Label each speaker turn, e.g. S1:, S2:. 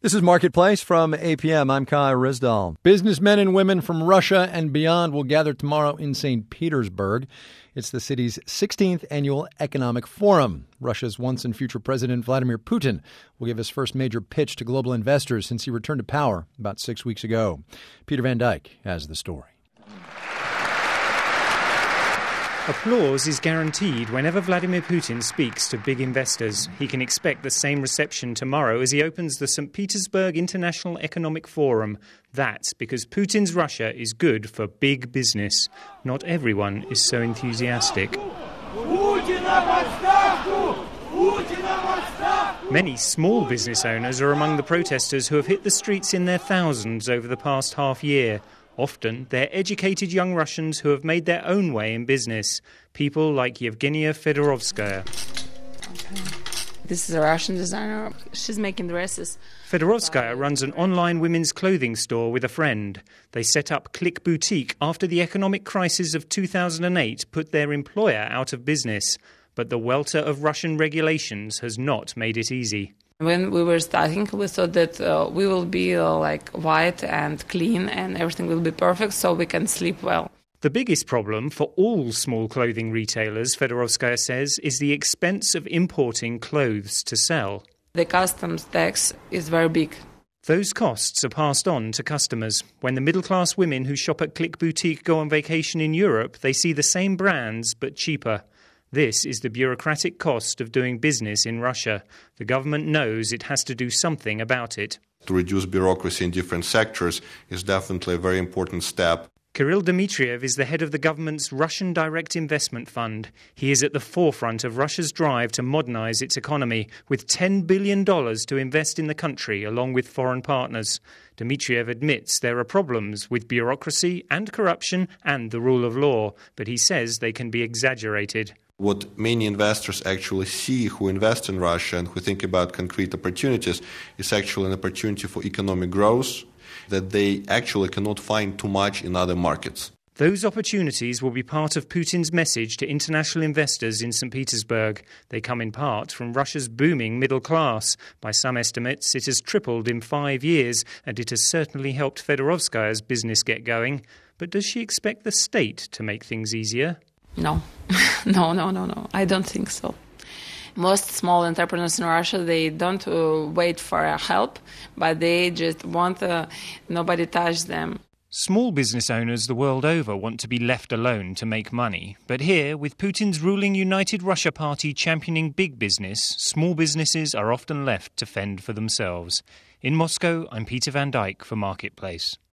S1: This is Marketplace from APM. I'm Kai Rizdal. Businessmen and women from Russia and beyond will gather tomorrow in St. Petersburg. It's the city's 16th annual economic forum. Russia's once and future President Vladimir Putin will give his first major pitch to global investors since he returned to power about 6 weeks ago. Peter Van Dyke has the story.
S2: Applause is guaranteed whenever Vladimir Putin speaks to big investors. He can expect the same reception tomorrow as he opens the St. Petersburg International Economic Forum. That's because Putin's Russia is good for big business. Not everyone is so enthusiastic. Many small business owners are among the protesters who have hit the streets in their thousands over the past half year. Often, they're educated young Russians who have made their own way in business. People like Yevgenia Fedorovskaya.
S3: This is a Russian designer. She's making dresses.
S2: Fedorovskaya runs an online women's clothing store with a friend. They set up Click Boutique after the economic crisis of 2008 put their employer out of business. But the welter of Russian regulations has not made it easy.
S3: When we were starting, we thought that we will be like white and clean and everything will be perfect so we can sleep well.
S2: The biggest problem for all small clothing retailers, Fedorovskaya says, is the expense of importing clothes to sell.
S3: The customs tax is very big.
S2: Those costs are passed on to customers. When the middle-class women who shop at Click Boutique go on vacation in Europe, they see the same brands but cheaper. This is the bureaucratic cost of doing business in Russia. The government knows it has to do something about it.
S4: To reduce bureaucracy in different sectors is definitely a very important step.
S2: Kirill Dmitriev is the head of the government's Russian Direct Investment Fund. He is at the forefront of Russia's drive to modernize its economy, with $10 billion to invest in the country along with foreign partners. Dmitriev admits there are problems with bureaucracy and corruption and the rule of law, but he says they can be exaggerated.
S4: What many investors actually see who invest in Russia and who think about concrete opportunities is actually an opportunity for economic growth that they actually cannot find too much in other markets.
S2: Those opportunities will be part of Putin's message to international investors in St. Petersburg. They come in part from Russia's booming middle class. By some estimates, it has tripled in 5 years, and it has certainly helped Fedorovskaya's business get going. But does she expect the state to make things easier?
S3: No. No. I don't think so. Most small entrepreneurs in Russia, they don't wait for help, but they just want nobody touch them.
S2: Small business owners the world over want to be left alone to make money. But here, with Putin's ruling United Russia Party championing big business, small businesses are often left to fend for themselves. In Moscow, I'm Peter Van Dyke for Marketplace.